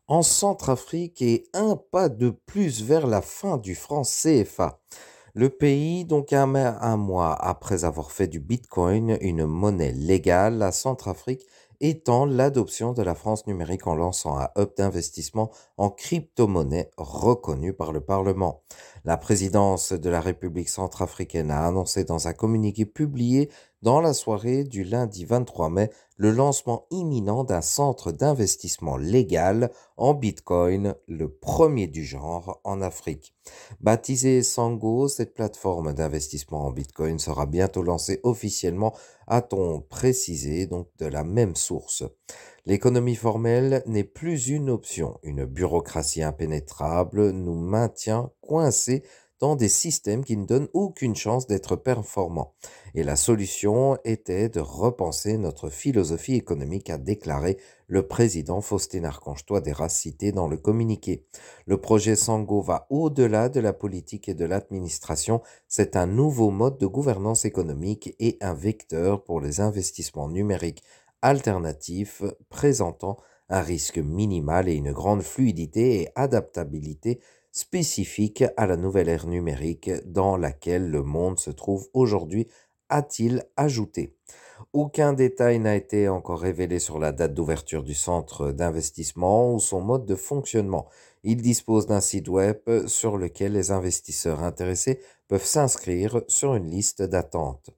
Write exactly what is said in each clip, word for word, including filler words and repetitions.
En Centrafrique et un pas de plus vers la fin du franc C F A. Le pays, donc un, ma- un mois après avoir fait du Bitcoin une monnaie légale, la Centrafrique étend l'adoption de la France numérique en lançant un hub d'investissement en crypto-monnaie reconnu par le Parlement. La présidence de la République centrafricaine a annoncé dans un communiqué publié dans la soirée du lundi vingt-trois mai le lancement imminent d'un centre d'investissement légal en Bitcoin, le premier du genre en Afrique. Baptisée Sango, cette plateforme d'investissement en Bitcoin sera bientôt lancée officiellement, a-t-on précisé, donc de la même source. L'économie formelle n'est plus une option. Une bureaucratie impénétrable nous maintient coincés dans des systèmes qui ne donnent aucune chance d'être performants. Et la solution était de repenser notre philosophie économique, a déclaré le président Faustin Archange Touadéra cité dans le communiqué. Le projet Sango va au-delà de la politique et de l'administration. C'est un nouveau mode de gouvernance économique et un vecteur pour les investissements numériques alternatifs présentant un risque minimal et une grande fluidité et adaptabilité spécifique à la nouvelle ère numérique dans laquelle le monde se trouve aujourd'hui, a-t-il ajouté. Aucun détail n'a été encore révélé sur la date d'ouverture du centre d'investissement ou son mode de fonctionnement. Il dispose d'un site web sur lequel les investisseurs intéressés peuvent s'inscrire sur une liste d'attente.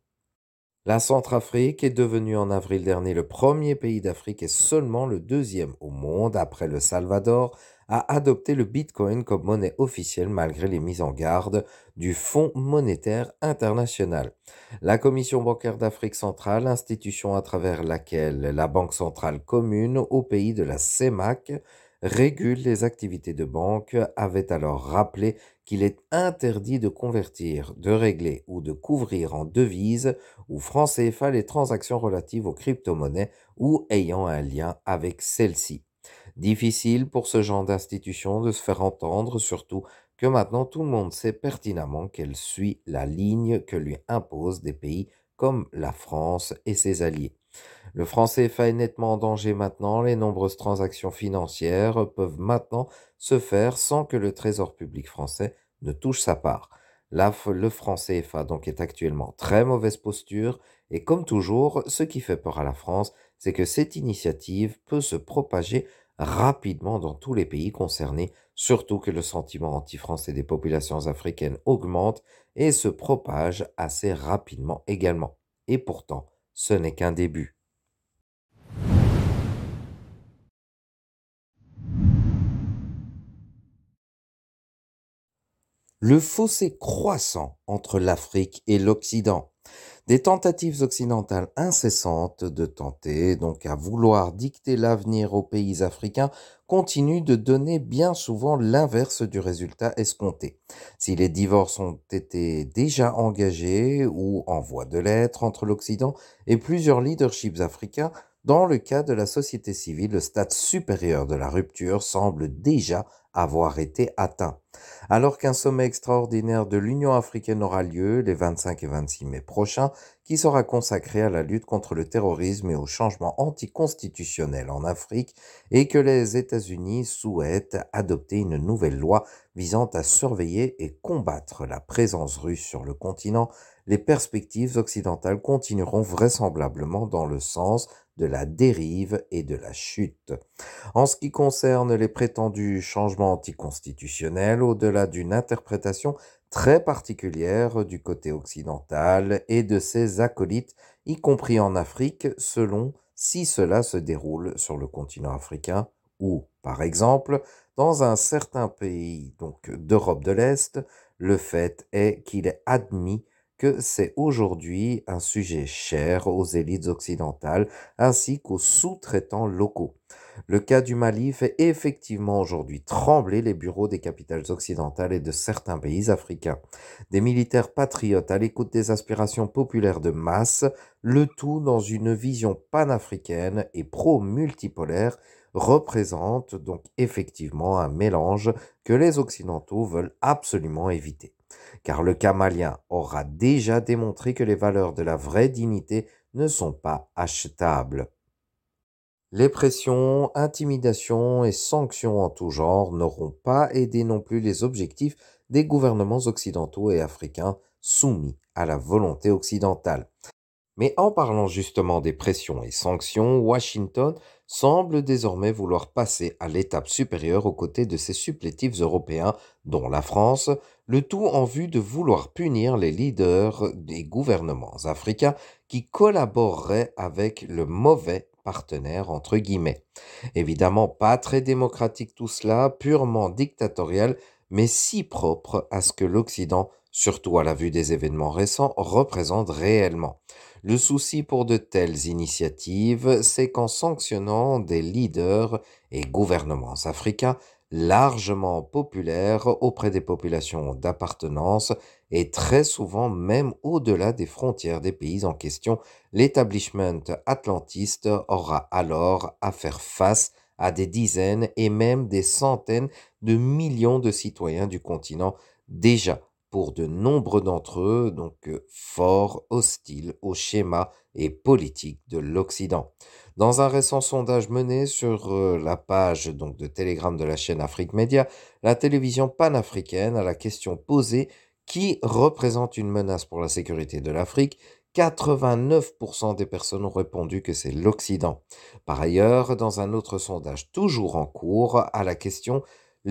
La Centrafrique est devenue en avril dernier le premier pays d'Afrique et seulement le deuxième au monde, après le Salvador, à adopter le Bitcoin comme monnaie officielle malgré les mises en garde du Fonds monétaire international. La Commission bancaire d'Afrique centrale, institution à travers laquelle la Banque centrale commune au pays de la C E M A C régule les activités de banque, avait alors rappelé qu'il est interdit de convertir, de régler ou de couvrir en devises ou franc C F A les transactions relatives aux crypto-monnaies ou ayant un lien avec celles-ci. Difficile pour ce genre d'institution de se faire entendre, surtout que maintenant tout le monde sait pertinemment qu'elle suit la ligne que lui imposent des pays comme la France et ses alliés. Le franc C F A est nettement en danger maintenant. Les nombreuses transactions financières peuvent maintenant se faire sans que le Trésor public français ne touche sa part. La f- le franc C F A donc est actuellement en très mauvaise posture et comme toujours, ce qui fait peur à la France, c'est que cette initiative peut se propager rapidement dans tous les pays concernés, surtout que le sentiment anti-français des populations africaines augmente et se propage assez rapidement également. Et pourtant, ce n'est qu'un début. Le fossé croissant entre l'Afrique et l'Occident. Des tentatives occidentales incessantes de tenter, donc à vouloir dicter l'avenir aux pays africains, continuent de donner bien souvent l'inverse du résultat escompté. Si les divorces ont été déjà engagés ou en voie de l'être entre l'Occident et plusieurs leaderships africains, dans le cas de la société civile, le stade supérieur de la rupture semble déjà avoir été atteint. Alors qu'un sommet extraordinaire de l'Union africaine aura lieu les vingt-cinq et vingt-six mai prochains, qui sera consacré à la lutte contre le terrorisme et au changement anticonstitutionnel en Afrique, et que les États-Unis souhaitent adopter une nouvelle loi visant à surveiller et combattre la présence russe sur le continent, les perspectives occidentales continueront vraisemblablement dans le sens de la dérive et de la chute. En ce qui concerne les prétendus changements anticonstitutionnels, au-delà d'une interprétation très particulière du côté occidental et de ses acolytes, y compris en Afrique, selon si cela se déroule sur le continent africain ou, par exemple, dans un certain pays donc d'Europe de l'Est, le fait est qu'il est admis que c'est aujourd'hui un sujet cher aux élites occidentales ainsi qu'aux sous-traitants locaux. Le cas du Mali fait effectivement aujourd'hui trembler les bureaux des capitales occidentales et de certains pays africains. Des militaires patriotes à l'écoute des aspirations populaires de masse, le tout dans une vision panafricaine et pro-multipolaire, représente donc effectivement un mélange que les Occidentaux veulent absolument éviter. Car le cas malien aura déjà démontré que les valeurs de la vraie dignité ne sont pas achetables. Les pressions, intimidations et sanctions en tout genre n'auront pas aidé non plus les objectifs des gouvernements occidentaux et africains soumis à la volonté occidentale. Mais en parlant justement des pressions et sanctions, Washington semble désormais vouloir passer à l'étape supérieure aux côtés de ses supplétifs européens, dont la France, le tout en vue de vouloir punir les leaders des gouvernements africains qui collaboreraient avec le mauvais partenaire, entre guillemets. Évidemment, pas très démocratique tout cela, purement dictatorial, mais si propre à ce que l'Occident, surtout à la vue des événements récents, représente réellement. Le souci pour de telles initiatives, c'est qu'en sanctionnant des leaders et gouvernements africains largement populaires auprès des populations d'appartenance et très souvent même au-delà des frontières des pays en question, l'établissement atlantiste aura alors à faire face à des dizaines et même des centaines de millions de citoyens du continent déjà pour de nombreux d'entre eux, donc euh, fort hostiles au schéma et politique de l'Occident. Dans un récent sondage mené sur euh, la page donc, de Telegram de la chaîne Afrique Média, la télévision panafricaine a la question posée qui représente une menace pour la sécurité de l'Afrique. quatre-vingt-neuf pour cent des personnes ont répondu que c'est l'Occident. Par ailleurs, dans un autre sondage toujours en cours, à la question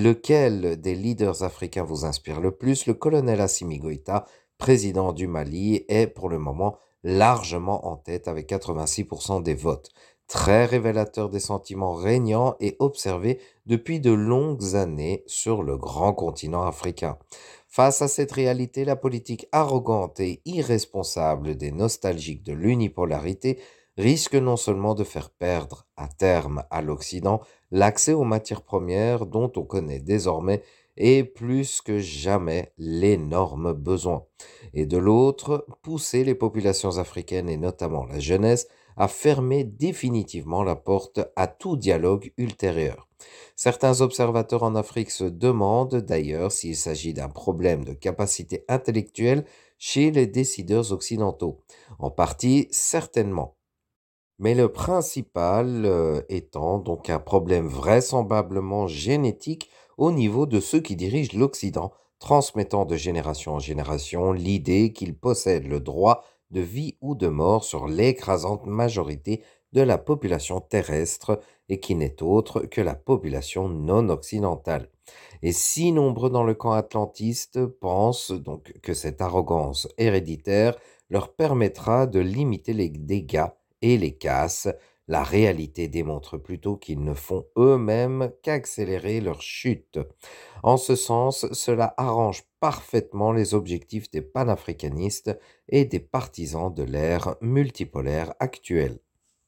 lequel des leaders africains vous inspire le plus? Le colonel Assimi Goïta, président du Mali, est pour le moment largement en tête avec quatre-vingt-six pour cent des votes. Très révélateur des sentiments régnants et observés depuis de longues années sur le grand continent africain. Face à cette réalité, la politique arrogante et irresponsable des nostalgiques de l'unipolarité risque non seulement de faire perdre à terme à l'Occident l'accès aux matières premières dont on connaît désormais est plus que jamais l'énorme besoin, et de l'autre, pousser les populations africaines et notamment la jeunesse à fermer définitivement la porte à tout dialogue ultérieur. Certains observateurs en Afrique se demandent d'ailleurs s'il s'agit d'un problème de capacité intellectuelle chez les décideurs occidentaux. En partie, certainement. Mais le principal euh, étant donc un problème vraisemblablement génétique au niveau de ceux qui dirigent l'Occident, transmettant de génération en génération l'idée qu'ils possèdent le droit de vie ou de mort sur l'écrasante majorité de la population terrestre et qui n'est autre que la population non occidentale. Et si nombreux dans le camp atlantiste pensent donc que cette arrogance héréditaire leur permettra de limiter les dégâts et les casses, la réalité démontre plutôt qu'ils ne font eux-mêmes qu'accélérer leur chute. En ce sens, cela arrange parfaitement les objectifs des panafricanistes et des partisans de l'ère multipolaire actuelle.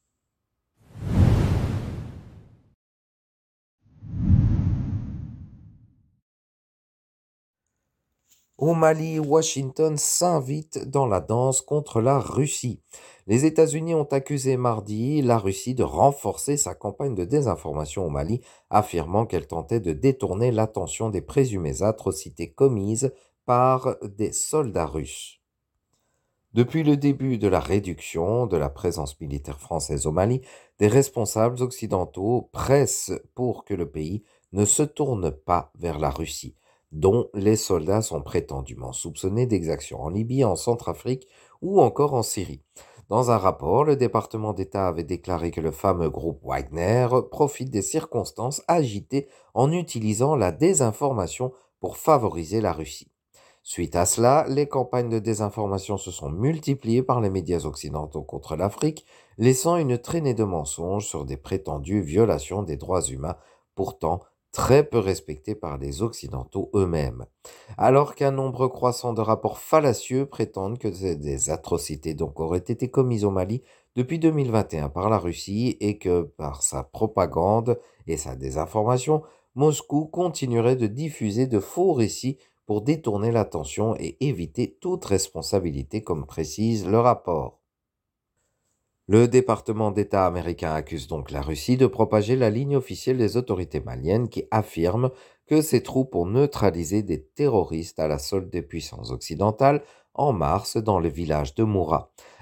Au Mali, Washington s'invite dans la danse contre la Russie. Les États-Unis ont accusé mardi la Russie de renforcer sa campagne de désinformation au Mali, affirmant qu'elle tentait de détourner l'attention des présumées atrocités commises par des soldats russes. Depuis le début de la réduction de la présence militaire française au Mali, des responsables occidentaux pressent pour que le pays ne se tourne pas vers la Russie, dont les soldats sont prétendument soupçonnés d'exactions en Libye, en Centrafrique ou encore en Syrie. Dans un rapport, le département d'État avait déclaré que le fameux groupe Wagner profite des circonstances agitées en utilisant la désinformation pour favoriser la Russie. Suite à cela, les campagnes de désinformation se sont multipliées par les médias occidentaux contre l'Afrique, laissant une traînée de mensonges sur des prétendues violations des droits humains, pourtant très peu respectées par les Occidentaux eux-mêmes. Alors qu'un nombre croissant de rapports fallacieux prétendent que des atrocités donc auraient été commises au Mali depuis deux mille vingt et un par la Russie et que par sa propagande et sa désinformation, Moscou continuerait de diffuser de faux récits pour détourner l'attention et éviter toute responsabilité, comme précise le rapport. Le département d'État américain accuse donc la Russie de propager la ligne officielle des autorités maliennes qui affirme que ses troupes ont neutralisé des terroristes à la solde des puissances occidentales en mars dans le village de Moura.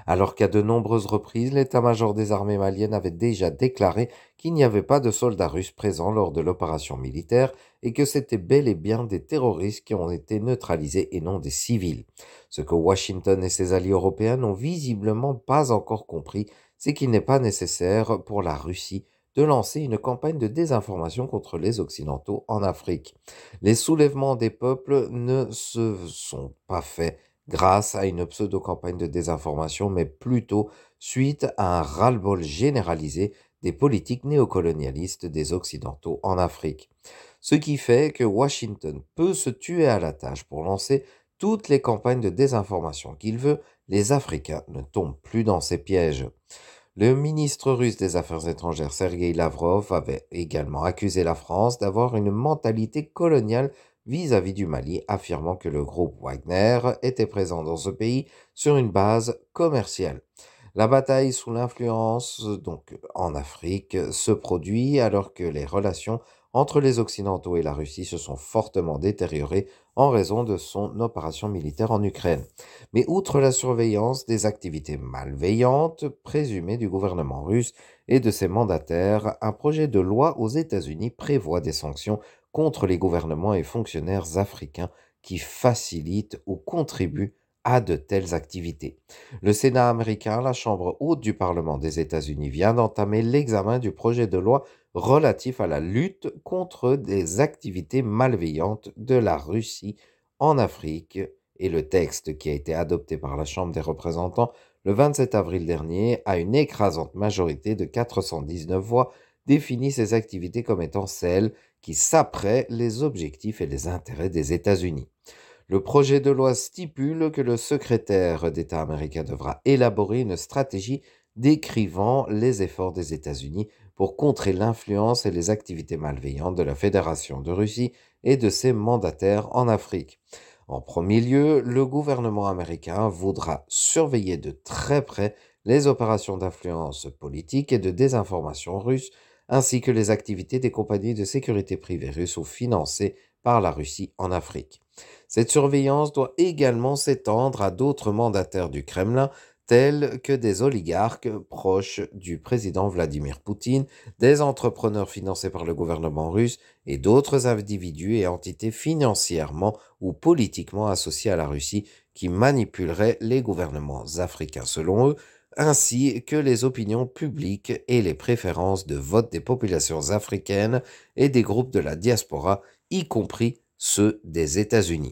alors qu'à de nombreuses reprises, l'état-major des armées maliennes avait déjà déclaré qu'il n'y avait pas de soldats russes présents lors de l'opération militaire et que c'était bel et bien des terroristes qui ont été neutralisés et non des civils. Ce que Washington et ses alliés européens n'ont visiblement pas encore compris, c'est qu'il n'est pas nécessaire pour la Russie de lancer une campagne de désinformation contre les Occidentaux en Afrique. Les soulèvements des peuples ne se sont pas faits grâce à une pseudo-campagne de désinformation, mais plutôt suite à un ras-le-bol généralisé des politiques néocolonialistes des Occidentaux en Afrique. Ce qui fait que Washington peut se tuer à la tâche pour lancer toutes les campagnes de désinformation qu'il veut, les Africains ne tombent plus dans ces pièges. Le ministre russe des Affaires étrangères Sergei Lavrov avait également accusé la France d'avoir une mentalité coloniale vis-à-vis du Mali, affirmant que le groupe Wagner était présent dans ce pays sur une base commerciale. La bataille sous l'influence, donc en Afrique, se produit alors que les relations entre les Occidentaux et la Russie se sont fortement détériorées en raison de son opération militaire en Ukraine. Mais outre la surveillance des activités malveillantes présumées du gouvernement russe et de ses mandataires, un projet de loi aux États-Unis prévoit des sanctions contre les gouvernements et fonctionnaires africains qui facilitent ou contribuent à de telles activités. Le Sénat américain, la Chambre haute du Parlement des États-Unis, vient d'entamer l'examen du projet de loi relatif à la lutte contre des activités malveillantes de la Russie en Afrique, et le texte qui a été adopté par la Chambre des représentants le vingt-sept avril dernier à une écrasante majorité de quatre cent dix-neuf voix définit ces activités comme étant celles qui saperaient les objectifs et les intérêts des États-Unis. Le projet de loi stipule que le secrétaire d'État américain devra élaborer une stratégie décrivant les efforts des États-Unis pour contrer l'influence et les activités malveillantes de la Fédération de Russie et de ses mandataires en Afrique. En premier lieu, le gouvernement américain voudra surveiller de très près les opérations d'influence politique et de désinformation russes, ainsi que les activités des compagnies de sécurité privées russes ou financées par la Russie en Afrique. Cette surveillance doit également s'étendre à d'autres mandataires du Kremlin, tels que des oligarques proches du président Vladimir Poutine, des entrepreneurs financés par le gouvernement russe et d'autres individus et entités financièrement ou politiquement associés à la Russie qui manipuleraient les gouvernements africains selon eux, ainsi que les opinions publiques et les préférences de vote des populations africaines et des groupes de la diaspora, y compris ceux des États-Unis.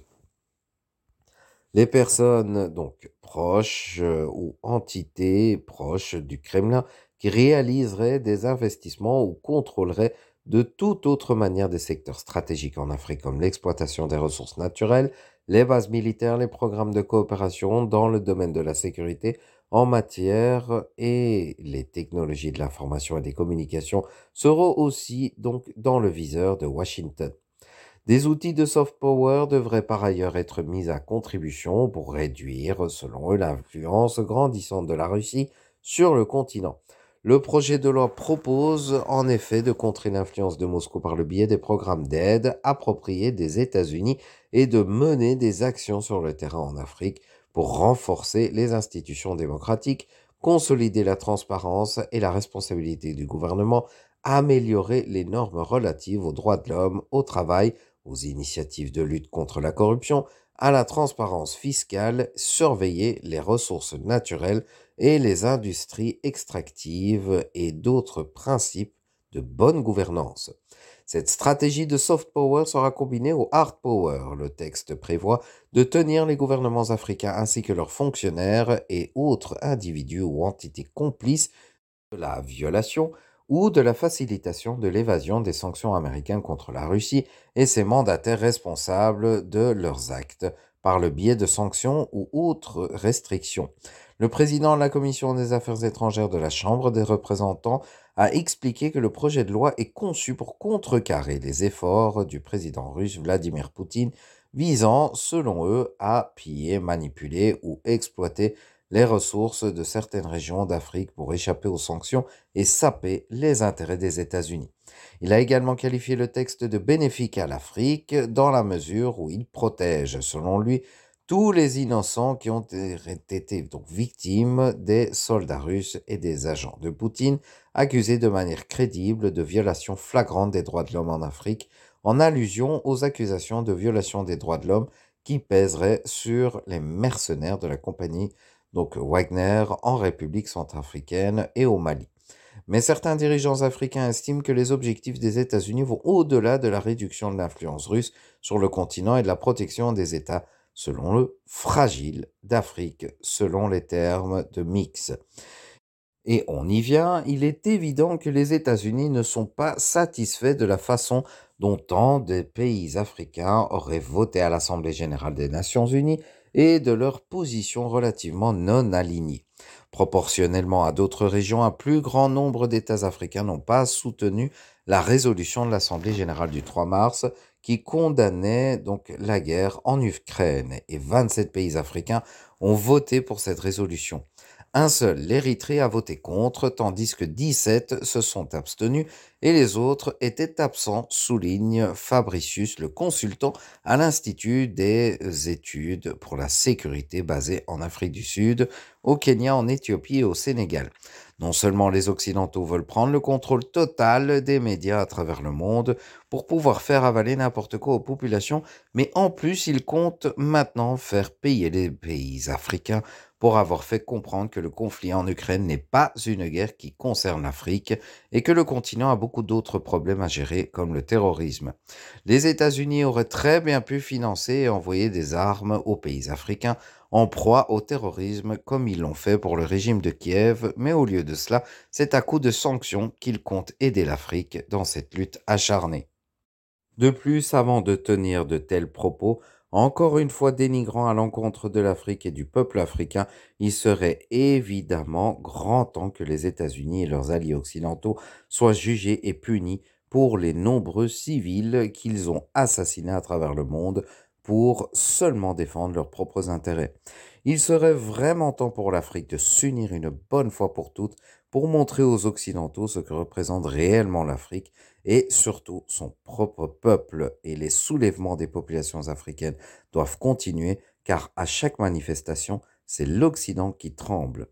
Les personnes donc proches euh, ou entités proches du Kremlin qui réaliseraient des investissements ou contrôleraient de toute autre manière des secteurs stratégiques en Afrique comme l'exploitation des ressources naturelles, les bases militaires, les programmes de coopération dans le domaine de la sécurité en matière et les technologies de l'information et des communications seront aussi donc dans le viseur de Washington. Des outils de soft power devraient par ailleurs être mis à contribution pour réduire, selon eux, l'influence grandissante de la Russie sur le continent. Le projet de loi propose en effet de contrer l'influence de Moscou par le biais des programmes d'aide appropriés des États-Unis et de mener des actions sur le terrain en Afrique pour renforcer les institutions démocratiques, consolider la transparence et la responsabilité du gouvernement, améliorer les normes relatives aux droits de l'homme, au travail, aux initiatives de lutte contre la corruption, à la transparence fiscale, surveiller les ressources naturelles et les industries extractives et d'autres principes de bonne gouvernance. Cette stratégie de soft power sera combinée au hard power. Le texte prévoit de tenir les gouvernements africains ainsi que leurs fonctionnaires et autres individus ou entités complices de la violation ou de la facilitation de l'évasion des sanctions américaines contre la Russie et ses mandataires responsables de leurs actes par le biais de sanctions ou autres restrictions. Le président de la Commission des Affaires étrangères de la Chambre des représentants a expliqué que le projet de loi est conçu pour contrecarrer les efforts du président russe Vladimir Poutine visant, selon eux, à piller, manipuler ou exploiter les ressources de certaines régions d'Afrique pour échapper aux sanctions et saper les intérêts des États-Unis. Il a également qualifié le texte de bénéfique à l'Afrique dans la mesure où il protège, selon lui, tous les innocents qui ont été donc victimes des soldats russes et des agents de Poutine, accusés de manière crédible de violation flagrante des droits de l'homme en Afrique, en allusion aux accusations de violation des droits de l'homme qui pèseraient sur les mercenaires de la compagnie donc Wagner en République centrafricaine et au Mali. Mais certains dirigeants africains estiment que les objectifs des États-Unis vont au-delà de la réduction de l'influence russe sur le continent et de la protection des États, selon le fragile d'Afrique, selon les termes de Mix. Et on y vient, il est évident que les États-Unis ne sont pas satisfaits de la façon dont tant de pays africains auraient voté à l'Assemblée générale des Nations unies et de leur position relativement non alignée. Proportionnellement à d'autres régions, un plus grand nombre d'États africains n'ont pas soutenu la résolution de l'Assemblée générale du trois mars qui condamnait donc la guerre en Ukraine. Et vingt-sept pays africains ont voté pour cette résolution. Un seul, l'Érythrée, a voté contre, tandis que dix-sept se sont abstenus et les autres étaient absents, souligne Fabricius, le consultant à l'Institut des études pour la sécurité basé en Afrique du Sud, au Kenya, en Éthiopie et au Sénégal. Non seulement les Occidentaux veulent prendre le contrôle total des médias à travers le monde pour pouvoir faire avaler n'importe quoi aux populations, mais en plus ils comptent maintenant faire payer les pays africains pour avoir fait comprendre que le conflit en Ukraine n'est pas une guerre qui concerne l'Afrique et que le continent a beaucoup d'autres problèmes à gérer comme le terrorisme. Les États-Unis auraient très bien pu financer et envoyer des armes aux pays africains en proie au terrorisme comme ils l'ont fait pour le régime de Kiev, mais au lieu de cela, c'est à coup de sanctions qu'ils comptent aider l'Afrique dans cette lutte acharnée. De plus, avant de tenir de tels propos, encore une fois dénigrant à l'encontre de l'Afrique et du peuple africain, il serait évidemment grand temps que les États-Unis et leurs alliés occidentaux soient jugés et punis pour les nombreux civils qu'ils ont assassinés à travers le monde pour seulement défendre leurs propres intérêts. Il serait vraiment temps pour l'Afrique de s'unir une bonne fois pour toutes pour montrer aux Occidentaux ce que représente réellement l'Afrique et surtout son propre peuple, et les soulèvements des populations africaines doivent continuer car à chaque manifestation, c'est l'Occident qui tremble.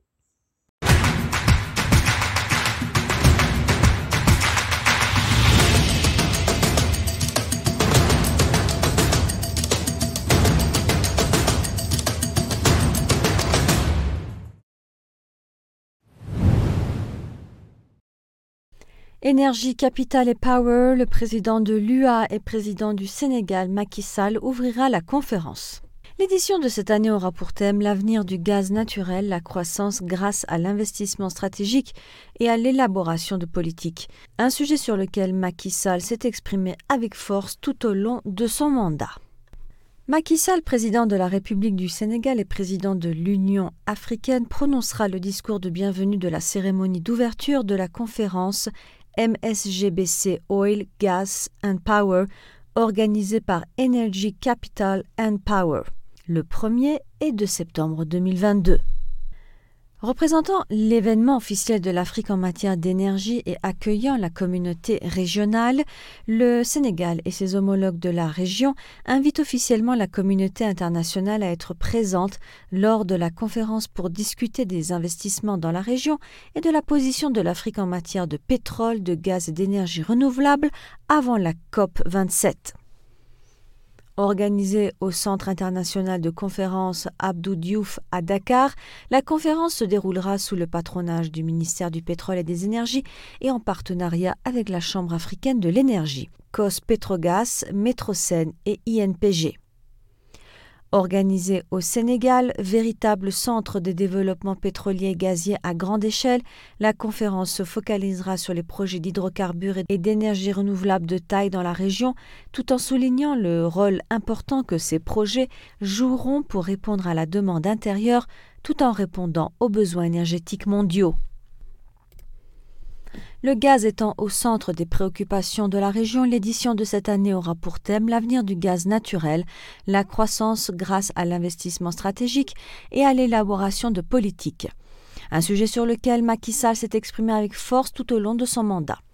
Énergie, Capital et Power, le président de l'U A et président du Sénégal, Macky Sall, ouvrira la conférence. L'édition de cette année aura pour thème l'avenir du gaz naturel, la croissance grâce à l'investissement stratégique et à l'élaboration de politiques. Un sujet sur lequel Macky Sall s'est exprimé avec force tout au long de son mandat. Macky Sall, président de la République du Sénégal et président de l'Union africaine, prononcera le discours de bienvenue de la cérémonie d'ouverture de la conférence M S G B C Oil, Gas and Power, organisée par Energy, Capital and Power, le premier et deux septembre deux mille vingt-deux. Représentant l'événement officiel de l'Afrique en matière d'énergie et accueillant la communauté régionale, le Sénégal et ses homologues de la région invitent officiellement la communauté internationale à être présente lors de la conférence pour discuter des investissements dans la région et de la position de l'Afrique en matière de pétrole, de gaz et d'énergie renouvelable avant la COP vingt-sept. Organisée au Centre international de conférences Abdou Diouf à Dakar, la conférence se déroulera sous le patronage du ministère du Pétrole et des Énergies et en partenariat avec la Chambre africaine de l'énergie, C O S Petrogas, Metrosen et I N P G. Organisée au Sénégal, véritable centre de développement pétrolier et gazier à grande échelle, la conférence se focalisera sur les projets d'hydrocarbures et d'énergie renouvelable de taille dans la région, tout en soulignant le rôle important que ces projets joueront pour répondre à la demande intérieure, tout en répondant aux besoins énergétiques mondiaux. Le gaz étant au centre des préoccupations de la région, l'édition de cette année aura pour thème l'avenir du gaz naturel, la croissance grâce à l'investissement stratégique et à l'élaboration de politiques. Un sujet sur lequel Macky Sall s'est exprimé avec force tout au long de son mandat.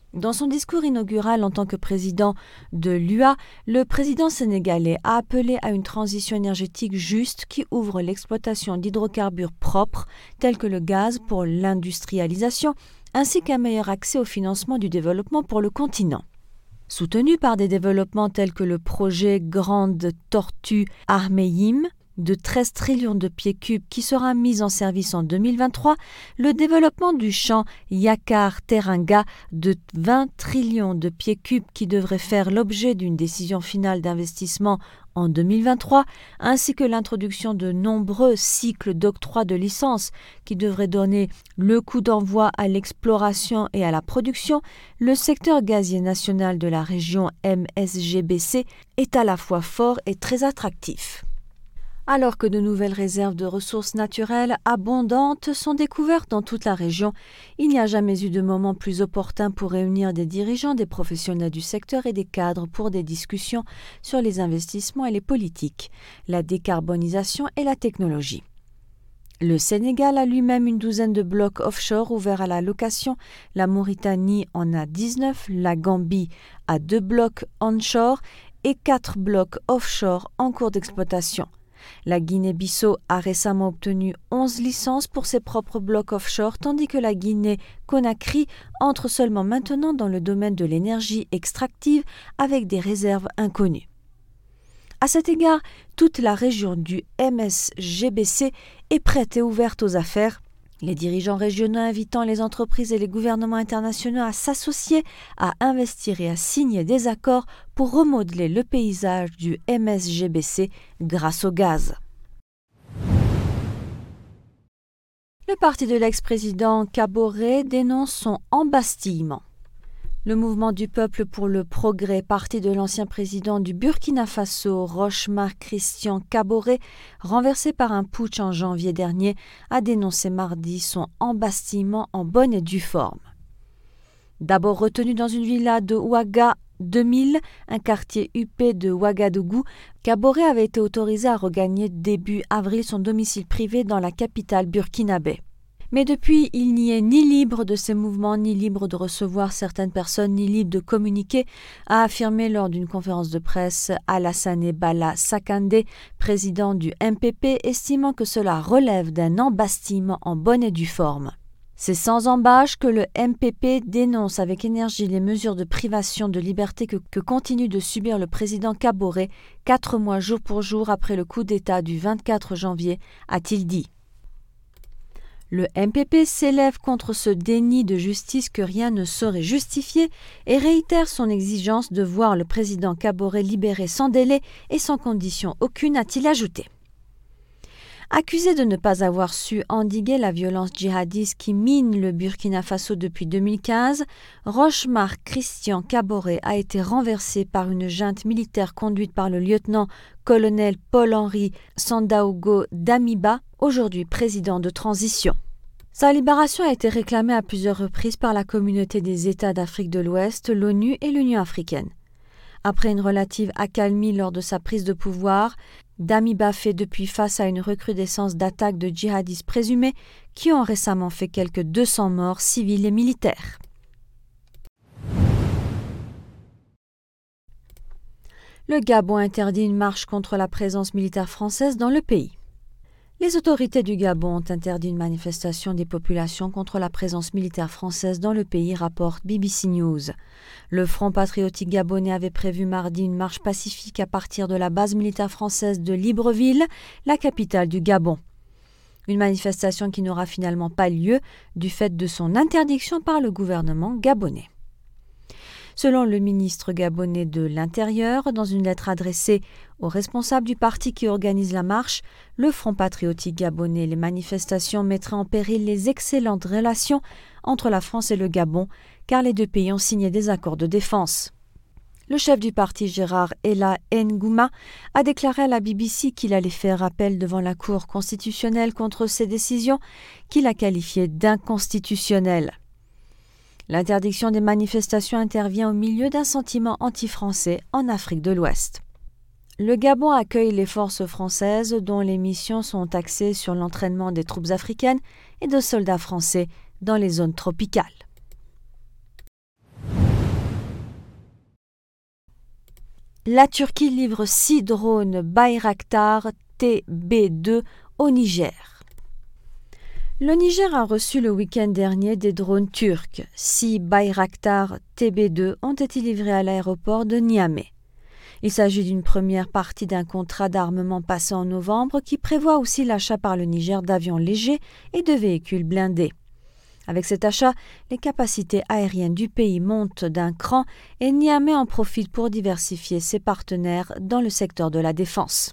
Dans son discours inaugural en tant que président de l'U A, le président sénégalais a appelé à une transition énergétique juste qui ouvre l'exploitation d'hydrocarbures propres tels que le gaz pour l'industrialisation, ainsi qu'un meilleur accès au financement du développement pour le continent. Soutenu par des développements tels que le projet Grande Tortue Armeyim, de treize trillions de pieds cubes qui sera mis en service en deux mille vingt-trois, le développement du champ Yakar-Teranga de vingt trillions de pieds cubes qui devrait faire l'objet d'une décision finale d'investissement en deux mille vingt-trois, ainsi que l'introduction de nombreux cycles d'octroi de licences qui devraient donner le coup d'envoi à l'exploration et à la production, le secteur gazier national de la région M S G B C est à la fois fort et très attractif. Alors que de nouvelles réserves de ressources naturelles abondantes sont découvertes dans toute la région, il n'y a jamais eu de moment plus opportun pour réunir des dirigeants, des professionnels du secteur et des cadres pour des discussions sur les investissements et les politiques, la décarbonisation et la technologie. Le Sénégal a lui-même une douzaine de blocs offshore ouverts à la location, la Mauritanie en a dix-neuf, la Gambie a deux blocs onshore et quatre blocs offshore en cours d'exploitation. La Guinée-Bissau a récemment obtenu onze licences pour ses propres blocs offshore, tandis que la Guinée-Conakry entre seulement maintenant dans le domaine de l'énergie extractive avec des réserves inconnues. À cet égard, toute la région du M S G B C est prête et ouverte aux affaires, les dirigeants régionaux invitant les entreprises et les gouvernements internationaux à s'associer, à investir et à signer des accords pour remodeler le paysage du M S G B C grâce au gaz. Le parti de l'ex-président Kaboré dénonce son embastillement. Le mouvement du peuple pour le progrès, parti de l'ancien président du Burkina Faso, Roch-Marc Christian Kaboré, renversé par un putsch en janvier dernier, a dénoncé mardi son embastillement en bonne et due forme. D'abord retenu dans une villa de Ouaga deux mille, un quartier huppé de Ouagadougou, Kaboré avait été autorisé à regagner début avril son domicile privé dans la capitale burkinabé. Mais depuis, il n'y est ni libre de ses mouvements, ni libre de recevoir certaines personnes, ni libre de communiquer, a affirmé lors d'une conférence de presse Alassane Bala Sakandé, président du M P P, estimant que cela relève d'un embastillement en bonne et due forme. C'est sans embâche que le M P P dénonce avec énergie les mesures de privation de liberté que, que continue de subir le président Kaboré, quatre mois jour pour jour après le coup d'État du vingt-quatre janvier, a-t-il dit. Le M P P s'élève contre ce déni de justice que rien ne saurait justifier et réitère son exigence de voir le président Kaboré libéré sans délai et sans condition aucune, a-t-il ajouté. Accusé de ne pas avoir su endiguer la violence djihadiste qui mine le Burkina Faso depuis deux mille quinze, Roch-Marc Christian Kaboré a été renversé par une junte militaire conduite par le lieutenant-colonel Paul-Henri Sandaogo Damiba, aujourd'hui président de transition. Sa libération a été réclamée à plusieurs reprises par la communauté des États d'Afrique de l'Ouest, l'ONU et l'Union africaine. Après une relative accalmie lors de sa prise de pouvoir, Damiba fait depuis face à une recrudescence d'attaques de djihadistes présumés qui ont récemment fait quelques deux cents morts civils et militaires. Le Gabon interdit une marche contre la présence militaire française dans le pays. Les autorités du Gabon ont interdit une manifestation des populations contre la présence militaire française dans le pays, rapporte B B C News. Le Front patriotique gabonais avait prévu mardi une marche pacifique à partir de la base militaire française de Libreville, la capitale du Gabon. Une manifestation qui n'aura finalement pas lieu du fait de son interdiction par le gouvernement gabonais. Selon le ministre gabonais de l'Intérieur, dans une lettre adressée aux responsables du parti qui organise la marche, le Front patriotique gabonais et les manifestations mettraient en péril les excellentes relations entre la France et le Gabon, car les deux pays ont signé des accords de défense. Le chef du parti, Gérard Ella Ngouma, a déclaré à la B B C qu'il allait faire appel devant la Cour constitutionnelle contre ces décisions qu'il a qualifiées d'inconstitutionnelles. L'interdiction des manifestations intervient au milieu d'un sentiment anti-français en Afrique de l'Ouest. Le Gabon accueille les forces françaises dont les missions sont axées sur l'entraînement des troupes africaines et de soldats français dans les zones tropicales. La Turquie livre six drones Bayraktar T B deux au Niger. Le Niger a reçu le week-end dernier des drones turcs. Six Bayraktar T B deux ont été livrés à l'aéroport de Niamey. Il s'agit d'une première partie d'un contrat d'armement passé en novembre qui prévoit aussi l'achat par le Niger d'avions légers et de véhicules blindés. Avec cet achat, les capacités aériennes du pays montent d'un cran et Niamey en profite pour diversifier ses partenaires dans le secteur de la défense.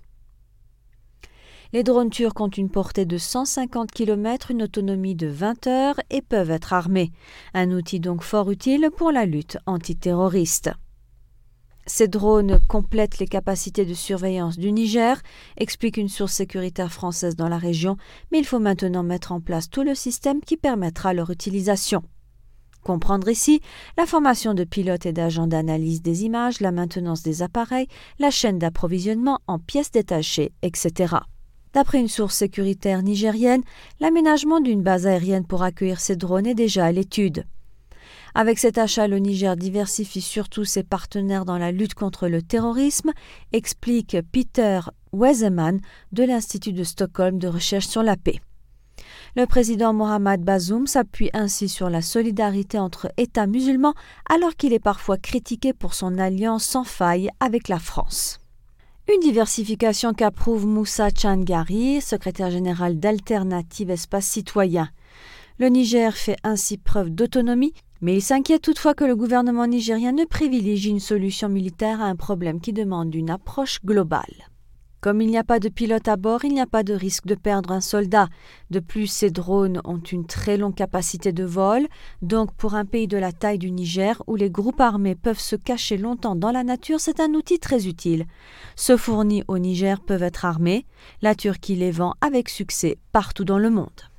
Les drones turcs ont une portée de cent cinquante kilomètres, une autonomie de vingt heures et peuvent être armés. Un outil donc fort utile pour la lutte antiterroriste. Ces drones complètent les capacités de surveillance du Niger, explique une source sécuritaire française dans la région, mais il faut maintenant mettre en place tout le système qui permettra leur utilisation. Comprendre ici la formation de pilotes et d'agents d'analyse des images, la maintenance des appareils, la chaîne d'approvisionnement en pièces détachées, et cetera. D'après une source sécuritaire nigérienne, l'aménagement d'une base aérienne pour accueillir ces drones est déjà à l'étude. Avec cet achat, le Niger diversifie surtout ses partenaires dans la lutte contre le terrorisme, explique Peter Weseman de l'Institut de Stockholm de recherche sur la paix. Le président Mohamed Bazoum s'appuie ainsi sur la solidarité entre États musulmans alors qu'il est parfois critiqué pour son alliance sans faille avec la France. Une diversification qu'approuve Moussa Changari, secrétaire général d'Alternative Espace Citoyen. Le Niger fait ainsi preuve d'autonomie, mais il s'inquiète toutefois que le gouvernement nigérien ne privilégie une solution militaire à un problème qui demande une approche globale. Comme il n'y a pas de pilote à bord, il n'y a pas de risque de perdre un soldat. De plus, ces drones ont une très longue capacité de vol, donc pour un pays de la taille du Niger, où les groupes armés peuvent se cacher longtemps dans la nature, c'est un outil très utile. Ceux fournis au Niger peuvent être armés. La Turquie les vend avec succès partout dans le monde.